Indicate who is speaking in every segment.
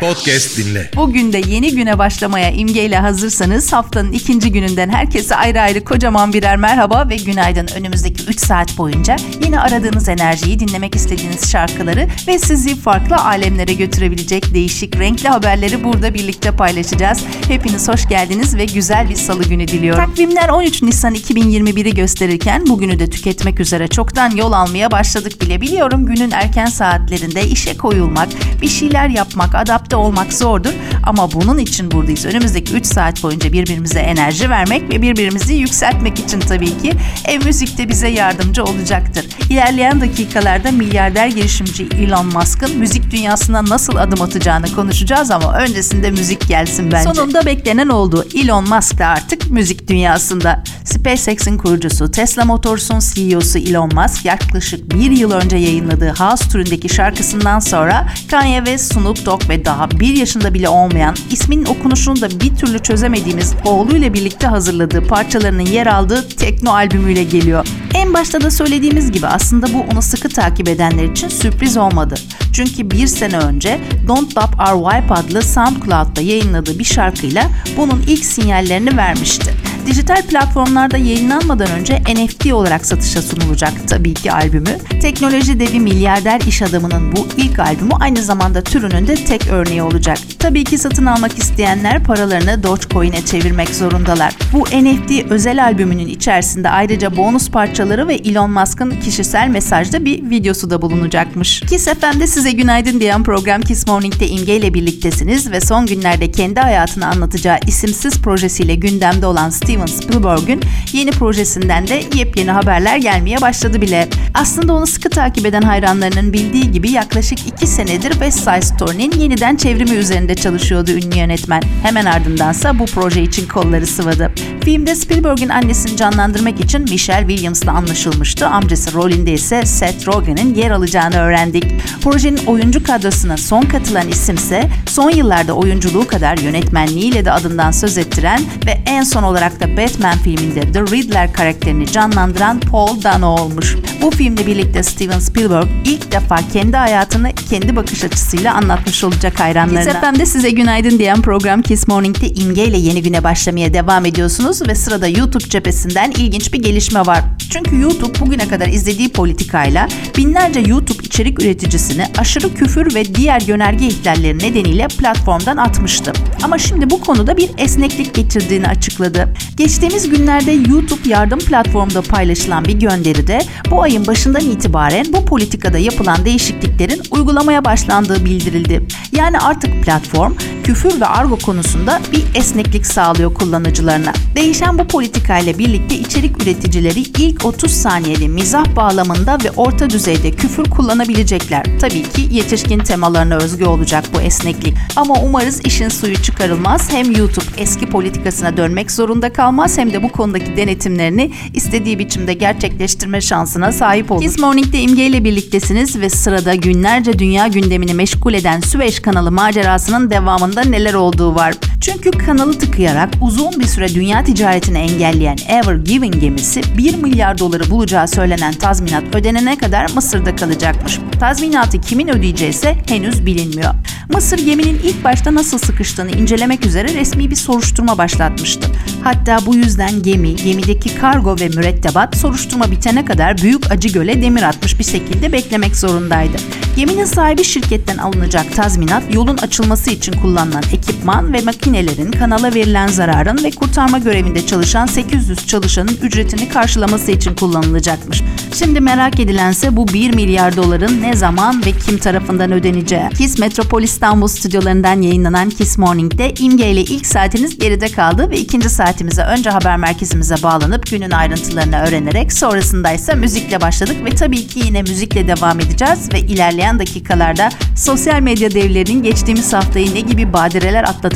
Speaker 1: Podcast dinle.
Speaker 2: Bugün de yeni güne başlamaya imgeyle hazırsanız haftanın ikinci gününden herkese ayrı ayrı kocaman birer merhaba ve günaydın. Önümüzdeki 3 saat boyunca yine aradığınız enerjiyi, dinlemek istediğiniz şarkıları ve sizi farklı alemlere götürebilecek değişik renkli haberleri burada birlikte paylaşacağız. Hepiniz hoş geldiniz ve güzel bir salı günü diliyorum. Takvimler 13 Nisan 2021'i gösterirken bugünü de tüketmek üzere çoktan yol almaya başladık bile. Biliyorum günün erken saatlerinde işe koyulmak, bir şeyler yapmak, adapte olmak zordur ama bunun için buradayız. Önümüzdeki 3 saat boyunca birbirimize enerji vermek ve birbirimizi yükseltmek için tabii ki müzik de bize yardımcı olacaktır. İlerleyen dakikalarda milyarder girişimci Elon Musk'ın müzik dünyasına nasıl adım atacağını konuşacağız ama öncesinde müzik gelsin bence. Sonunda beklenen oldu. Elon Musk da artık müzik dünyasında. SpaceX'in kurucusu, Tesla Motors'un CEO'su Elon Musk yaklaşık bir yıl önce yayınladığı House türündeki şarkısından sonra Kanye West, Snoop Dogg ve daha 1 yaşında bile olmayan, isminin okunuşunu da bir türlü çözemediğimiz oğluyla birlikte hazırladığı parçalarının yer aldığı tekno albümüyle geliyor. En başta da söylediğimiz gibi aslında bu onu sıkı takip edenler için sürpriz olmadı. Çünkü 1 sene önce Don't Stop Our Vibe adlı SoundCloud'da yayınladığı bir şarkıyla bunun ilk sinyallerini vermişti. Dijital platformlarda yayınlanmadan önce NFT olarak satışa sunulacak tabii ki albümü. Teknoloji devi milyarder iş adamının bu ilk albümü aynı zamanda türünün de tek örneği olacak. Tabii ki satın almak isteyenler paralarını Dogecoin'e çevirmek zorundalar. Bu NFT özel albümünün içerisinde ayrıca bonus parçaları ve Elon Musk'ın kişisel mesajda bir videosu da bulunacakmış. Kiss FM'de size günaydın diyen program Kiss Morning'de İmge ile birliktesiniz ve son günlerde kendi hayatını anlatacağı isimsiz projesiyle gündemde olan Steven Spielberg'ün yeni projesinden de yepyeni haberler gelmeye başladı bile. Aslında onu sıkı takip eden hayranlarının bildiği gibi yaklaşık 2 senedir West Side Story'nin yeniden çevrimi üzerinde çalışıyordu ünlü yönetmen. Hemen ardındansa bu proje için kolları sıvadı. Filmde Spielberg'in annesini canlandırmak için Michelle Williams'la anlaşılmıştı. Amcası rolünde ise Seth Rogen'in yer alacağını öğrendik. Projenin oyuncu kadrosuna son katılan isimse son yıllarda oyunculuğu kadar yönetmenliğiyle de adından söz ettiren ve en son olarak da Batman filminde The Riddler karakterini canlandıran Paul Dano olmuş. Bu filmle birlikte Steven Spielberg ilk defa kendi hayatını kendi bakış açısıyla anlatmış olacak hayranlarına. Kiss FM'de size günaydın diyen program Kiss Morning'de İmge ile yeni güne başlamaya devam ediyorsunuz ve sırada YouTube cephesinden ilginç bir gelişme var. Çünkü YouTube bugüne kadar izlediği politikayla binlerce YouTube içerik üreticisini aşırı küfür ve diğer yönerge ihlalleri nedeniyle platformdan atmıştı. Ama şimdi bu konuda bir esneklik getirdiğini açıkladı. Geçtiğimiz günlerde YouTube yardım platformunda paylaşılan bir gönderide bu ayın başından itibaren bu politikada yapılan değişikliklerin uygulamaya başlandığı bildirildi. Yani artık platform küfür ve argo konusunda bir esneklik sağlıyor kullanıcılarına. Değişen bu politikayla birlikte içerik üreticileri ilk 30 saniyeli mizah bağlamında ve orta düzeyde küfür kullanabilecekler. Tabii ki yetişkin temalarına özgü olacak bu esneklik. Ama umarız işin suyu çıkarılmaz. Hem YouTube eski politikasına dönmek zorunda kalmaz hem de bu konudaki denetimlerini istediği biçimde gerçekleştirme şansına sahip olur. Kiss Morning'de İmge ile birliktesiniz ve sırada günlerce dünya gündemini meşgul eden Süveyş kanalı macerasının devamında neler olduğu var. Çünkü kanalı tıkayarak uzun bir süre dünya ticaretini engelleyen Ever Given gemisi 1 milyar doları bulacağı söylenen tazminat ödenene kadar Mısır'da kalacakmış. Tazminatı kimin ödeyeceği ise henüz bilinmiyor. Mısır geminin ilk başta nasıl sıkıştığını incelemek üzere resmi bir soruşturma başlatmıştı. Hatta bu yüzden gemideki kargo ve mürettebat soruşturma bitene kadar Büyük Acıgöl'e demir atmış bir şekilde beklemek zorundaydı. Geminin sahibi şirketten alınacak tazminat, yolun açılması için kullanılan ekipman ve makinelerin, kanala verilen zararın ve kurtarma görevinde çalışan 800 çalışanın ücretini karşılaması için kullanılacakmış. Şimdi merak edilense bu 1 milyar doların ne zaman ve kim tarafından ödeneceği. Kiss Metropol İstanbul stüdyolarından yayınlanan Kiss Morning'de İmge ile ilk saatiniz geride kaldı ve ikinci saatimize önce haber merkezimize bağlanıp günün ayrıntılarını öğrenerek sonrasında ise müzikle başladık ve tabii ki yine müzikle devam edeceğiz ve ilerleyen dakikalarda sosyal medya devlerinin geçtiğimiz haftayı ne gibi badireler atlatarak geçirdiğini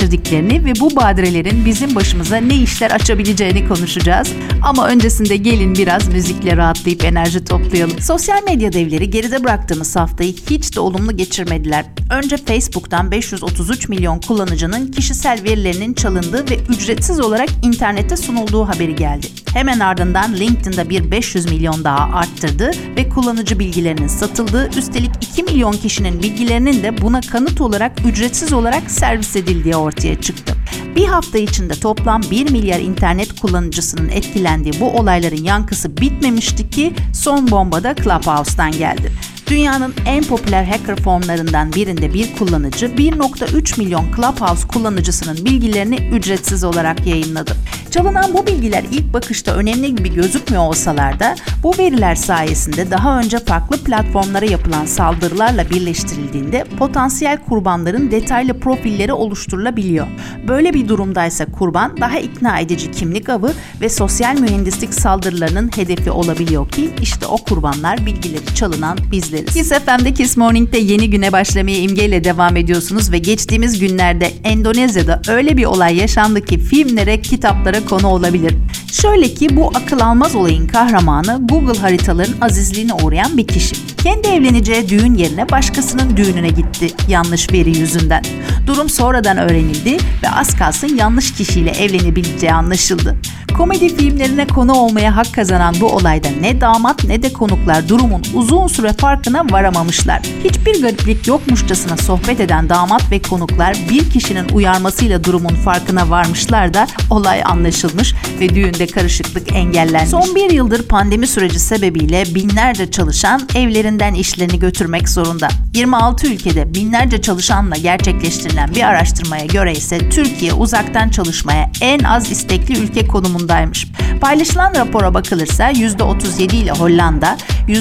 Speaker 2: geçirdiklerini ve bu badirelerin bizim başımıza ne işler açabileceğini konuşacağız. Ama öncesinde gelin biraz müzikle rahatlayıp enerji toplayalım. Sosyal medya devleri geride bıraktığımız haftayı hiç de olumlu geçirmediler. Önce Facebook'tan 533 milyon kullanıcının kişisel verilerinin çalındığı ve ücretsiz olarak internete sunulduğu haberi geldi. Hemen ardından LinkedIn'da bir 500 milyon daha arttırdı ve kullanıcı bilgilerinin satıldığı, üstelik 2 milyon kişinin bilgilerinin de buna kanıt olarak ücretsiz olarak servis edildiği ortaya çıktı. Bir hafta içinde toplam 1 milyar internet kullanıcısının etkilendiği bu olayların yankısı bitmemişti ki son bomba da Clubhouse'dan geldi. Dünyanın en popüler hacker formlarından birinde bir kullanıcı 1.3 milyon Clubhouse kullanıcısının bilgilerini ücretsiz olarak yayınladı. Çalınan bu bilgiler ilk bakışta önemli gibi gözükmüyor olsalar da bu veriler sayesinde daha önce farklı platformlara yapılan saldırılarla birleştirildiğinde potansiyel kurbanların detaylı profilleri oluşturulabiliyor. Böyle bir durumdaysa kurban daha ikna edici kimlik avı ve sosyal mühendislik saldırılarının hedefi olabiliyor ki işte o kurbanlar bilgileri çalınan bizleriz. Kiss FM'de Kiss Morning'de yeni güne başlamaya imgeyle devam ediyorsunuz ve geçtiğimiz günlerde Endonezya'da öyle bir olay yaşandı ki filmlere, kitaplara konu olabilir. Şöyle ki bu akıl almaz olayın kahramanı Google haritaların azizliğine uğrayan bir kişi. Kendi evleneceği düğün yerine başkasının düğününe gitti yanlış veri yüzünden. Durum sonradan öğrenildi ve az kalsın yanlış kişiyle evlenebileceği anlaşıldı. Komedi filmlerine konu olmaya hak kazanan bu olayda ne damat ne de konuklar durumun uzun süre farkına varamamışlar. Hiçbir gariplik yokmuşçasına sohbet eden damat ve konuklar bir kişinin uyarmasıyla durumun farkına varmışlar da olay anlaşılmış ve düğünde karışıklık engellenmiş. Son bir yıldır pandemi süreci sebebiyle binlerce çalışan evlerinden işlerini götürmek zorunda. 26 ülkede binlerce çalışanla gerçekleştirilen bir araştırmaya göre ise Türkiye uzaktan çalışmaya en az istekli ülke konumundaymış. Paylaşılan rapora bakılırsa %37 ile Hollanda,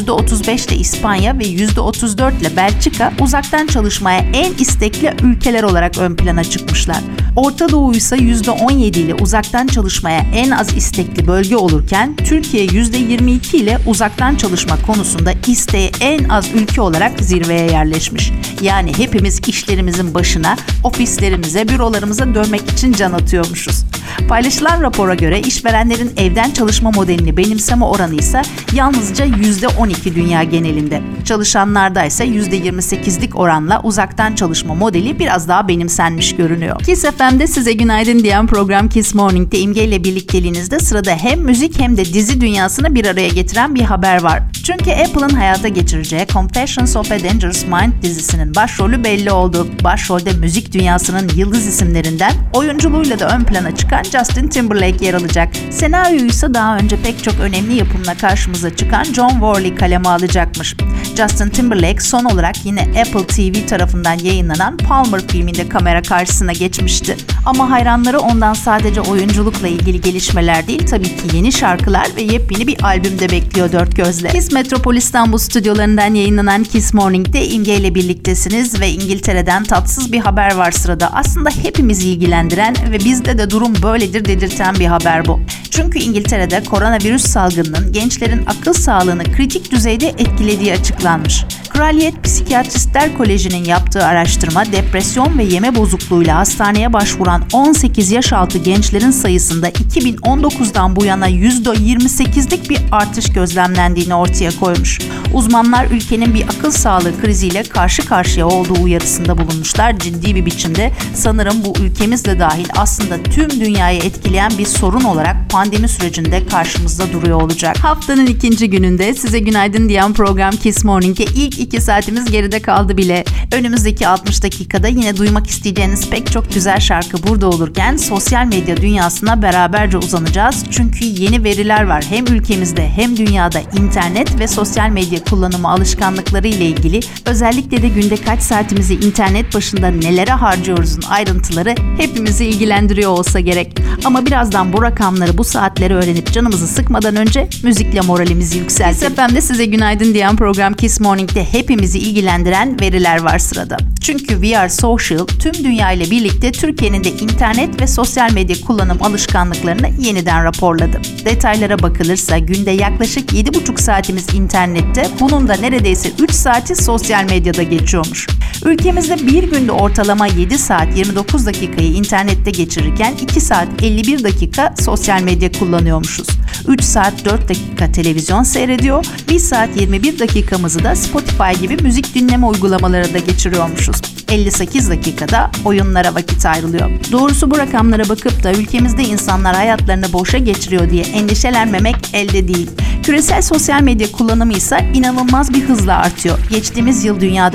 Speaker 2: %35 ile İspanya ve %34 ile Belçika uzaktan çalışmaya en istekli ülkeler olarak ön plana çıkmışlar. Orta Doğu ise %17 ile uzaktan çalışmaya en az istekli bölge olurken Türkiye %22 ile uzaktan çalışma konusunda isteği en az ülke olarak zirveye yerleşmiş. Yani hepimiz işlerimizin başına, ofislerimize, bürolarımıza dönmek için can atıyormuşuz. Paylaşılan rapora göre işverenlerin evden çalışma modelini benimseme oranı ise yalnızca %12 dünya genelinde. Çalışanlarda ise %28'lik oranla uzaktan çalışma modeli biraz daha benimsenmiş görünüyor. Kiss FM'de size günaydın diyen program Kiss Morning'de İmge ile birlikteliğinizde sırada hem müzik hem de dizi dünyasını bir araya getiren bir haber var. Çünkü Apple'ın hayata geçireceği Confessions of a Dangerous Mind dizisinin başrolü belli oldu. Başrolde müzik dünyasının yıldız isimlerinden oyunculuğuyla da ön plana çıkan Justin Timberlake yer alacak. Senaryoyu ise daha önce pek çok önemli yapımla karşımıza çıkan John Worley kaleme alacakmış. Justin Timberlake son olarak yine Apple TV tarafından yayınlanan Palmer filminde kamera karşısına geçmişti. Ama hayranları ondan sadece oyunculukla ilgili gelişmeler değil, tabii ki yeni şarkılar ve yepyeni bir albüm de bekliyor dört gözle. Kiss Metropol İstanbul stüdyolarından yayınlanan Kiss Morning'de İmge ile birliktesiniz ve İngiltere'den tatsız bir haber var sırada. Aslında hepimizi ilgilendiren ve bizde de durum böyledir dedirten bir haber bu. Çünkü İngiltere'de koronavirüs salgınının gençlerin akıl sağlığını kritik düzeyde etkilediği açıklanmış. Kraliyet Psikiyatristler Koleji'nin yaptığı araştırma, depresyon ve yeme bozukluğuyla hastaneye başvuran 18 yaş altı gençlerin sayısında 2019'dan bu yana %28'lik bir artış gözlemlendiğini ortaya koymuş. Uzmanlar ülkenin bir akıl sağlığı kriziyle karşı karşıya olduğu uyarısında bulunmuşlar. Ciddi bir biçimde sanırım bu ülkemizle dahil aslında tüm dünyayı etkileyen bir sorun olarak pandemi sürecinde karşımızda duruyor olacak. Haftanın ikinci gününde size günaydın diyen program Kiss Morning'e ilk 2 saatimiz geride kaldı bile. Önümüzdeki 60 dakikada yine duymak isteyeceğiniz pek çok güzel şarkı burada olurken sosyal medya dünyasına beraberce uzanacağız. Çünkü yeni veriler var hem ülkemizde hem dünyada internet ve sosyal medya kullanımı alışkanlıkları ile ilgili, özellikle de günde kaç saatimizi internet başında nelere harcıyoruzun ayrıntıları hepimizi ilgilendiriyor olsa gerek. Ama birazdan bu rakamları, bu saatleri öğrenip canımızı sıkmadan önce müzikle moralimizi yükseltelim. Kiss FM'de size günaydın diyen program Kiss Morning'de hepimizi ilgilendiren veriler var sırada. Çünkü We Are Social tüm dünya ile birlikte Türkiye'nin de internet ve sosyal medya kullanım alışkanlıklarını yeniden raporladı. Detaylara bakılırsa günde yaklaşık 7,5 saatimiz internette, bunun da neredeyse 3 saati sosyal medyada geçiyormuş. Ülkemizde bir günde ortalama 7 saat 29 dakikayı internette geçirirken 2 saat 51 dakika sosyal medya kullanıyormuşuz. 3 saat 4 dakika televizyon seyrediyor, 1 saat 21 dakikamızı da Spotify gibi müzik dinleme uygulamalarında geçiriyormuşuz. 58 dakikada oyunlara vakit ayrılıyor. Doğrusu bu rakamlara bakıp da ülkemizde insanlar hayatlarını boşa geçiriyor diye endişelenmemek elde değil. Küresel sosyal medya kullanımı ise inanılmaz bir hızla artıyor. Geçtiğimiz yıl dünyada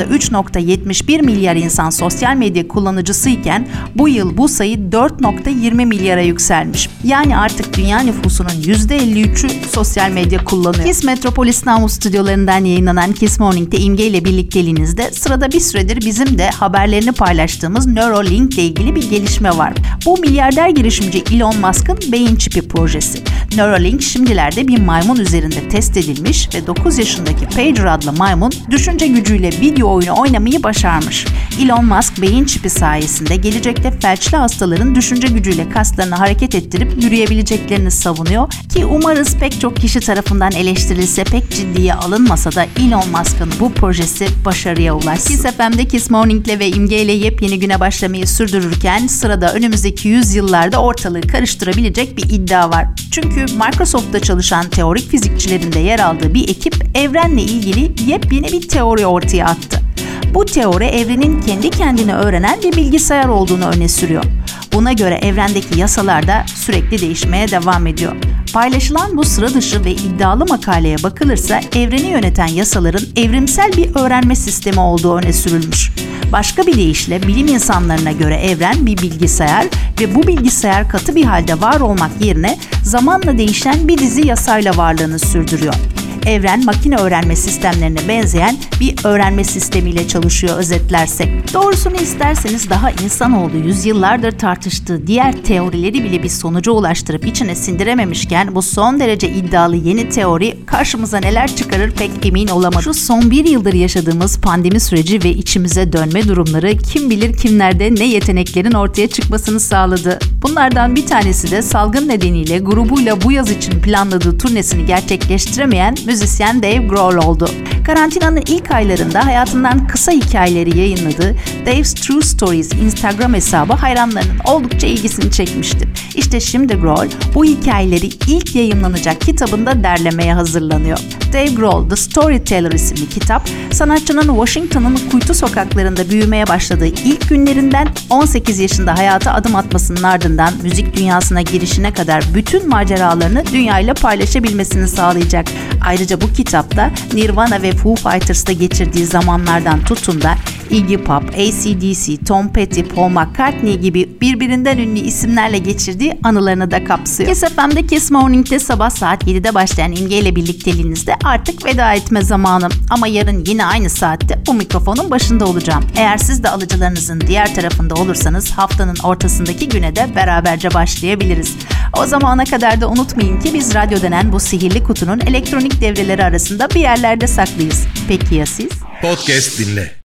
Speaker 2: 3.71 milyar insan sosyal medya kullanıcısı iken bu yıl bu sayı 4.20 milyara yükselmiş. Yani artık dünya nüfusunun %53'ü sosyal medya kullanıyor. Kiss Metropol İstanbul stüdyolarından yayınlanan Kiss Morning'de İmge ile birlikteliğinizde sırada bir süredir bizim de haberlerini paylaştığımız Neuralink ile ilgili bir gelişme var. Bu milyarder girişimci Elon Musk'ın beyin çipi projesi. Neuralink şimdilerde bir maymun üzerinde test edilmiş ve 9 yaşındaki Pager adlı maymun düşünce gücüyle video oyunu oynamayı başarmış. Elon Musk beyin çipi sayesinde gelecekte felçli hastaların düşünce gücüyle kaslarını hareket ettirip yürüyebileceklerini savunuyor ki umarız pek çok kişi tarafından eleştirilse pek ciddiye alınmasa da Elon Musk'ın bu projesi başarıya ulaşsın. Kiss FM'de Kiss Morning'le ve İmge ile yepyeni güne başlamayı sürdürürken sırada önümüzdeki 100 yıllarda ortalığı karıştırabilecek bir iddia var. Çünkü Microsoft'ta çalışan teorik fizikçilerin de yer aldığı bir ekip evrenle ilgili yepyeni bir teori ortaya attı. Bu teori evrenin kendi kendine öğrenen bir bilgisayar olduğunu öne sürüyor. Buna göre evrendeki yasalar da sürekli değişmeye devam ediyor. Paylaşılan bu sıra dışı ve iddialı makaleye bakılırsa evreni yöneten yasaların evrimsel bir öğrenme sistemi olduğu öne sürülmüş. Başka bir deyişle bilim insanlarına göre evren bir bilgisayar ve bu bilgisayar katı bir halde var olmak yerine zamanla değişen bir dizi yasayla varlığını sürdürüyor. Evren makine öğrenme sistemlerine benzeyen bir öğrenme sistemiyle çalışıyor özetlersek. Doğrusunu isterseniz daha insanoğlu yüzyıllardır tartıştığı diğer teorileri bile bir sonuca ulaştırıp içine sindirememişken bu son derece iddialı yeni teori karşımıza neler çıkarır pek emin olamadım. Şu son bir yıldır yaşadığımız pandemi süreci ve içimize dönme durumları kim bilir kimlerde ne yeteneklerin ortaya çıkmasını sağladı. Bunlardan bir tanesi de salgın nedeniyle grubuyla bu yaz için planladığı turnesini gerçekleştiremeyen müzisyen Dave Grohl oldu. Karantinanın ilk aylarında hayatından kısa hikayeleri yayınladığı Dave's True Stories Instagram hesabı hayranlarının oldukça ilgisini çekmişti. İşte şimdi Grohl bu hikayeleri ilk yayımlanacak kitabında derlemeye hazırlanıyor. Dave Grohl The Storyteller isimli kitap, sanatçının Washington'un kuytu sokaklarında büyümeye başladığı ilk günlerinden 18 yaşında hayata adım atmasının ardından müzik dünyasına girişine kadar bütün maceralarını dünyayla paylaşabilmesini sağlayacak. Ayrıca bu kitapta Nirvana ve Foo Fighters'ta geçirdiği zamanlardan tutun da Iggy Pop, AC/DC, Tom Petty, Paul McCartney gibi birbirinden ünlü isimlerle geçirdiği anılarını da kapsıyor. Kiss FM'de Kiss Morning'de sabah saat 7'de başlayan İmge ile birlikteliğinizde artık veda etme zamanı. Ama yarın yine aynı saatte bu mikrofonun başında olacağım. Eğer siz de alıcılarınızın diğer tarafında olursanız haftanın ortasındaki güne de beraberce başlayabiliriz. O zamana kadar da unutmayın ki biz radyo denen bu sihirli kutunun elektronik devreleri arasında bir yerlerde saklıyız. Peki ya siz?
Speaker 1: Podcast dinle.